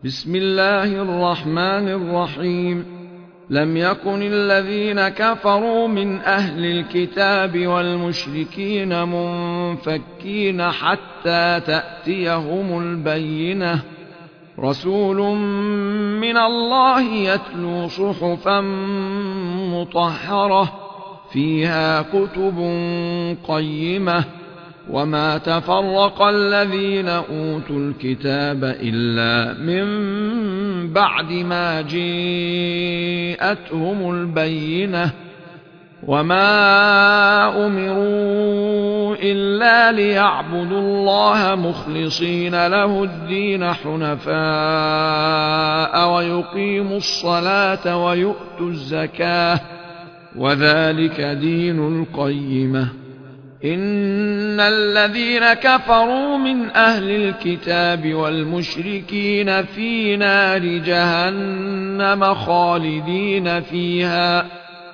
بسم الله الرحمن الرحيم. لم يكن الذين كفروا من أهل الكتاب والمشركين منفكين حتى تأتيهم البينة، رسول من الله يتلو صحفا مطهرة فيها كتب قيمة، وما تفرق الذين أوتوا الكتاب إلا من بعد ما جاءتهم البينة، وما أمروا إلا ليعبدوا الله مخلصين له الدين حنفاء ويقيموا الصلاة ويؤتوا الزكاة، وذلك دين القيمة. إن الذين كفروا من أهل الكتاب والمشركين في نار جهنم خالدين فيها،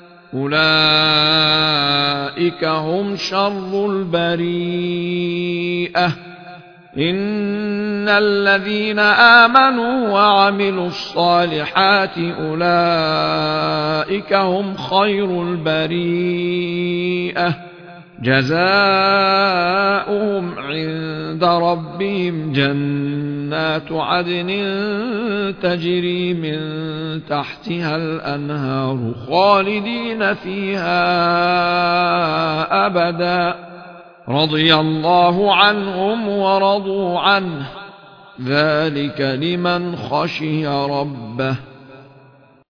أولئك هم شر البريئة. إن الذين آمنوا وعملوا الصالحات أولئك هم خير البريئة، جزاؤهم عند ربهم جنات عدن تجري من تحتها الأنهار خالدين فيها أبدا، رضي الله عنهم ورضوا عنه، ذلك لمن خشي ربه.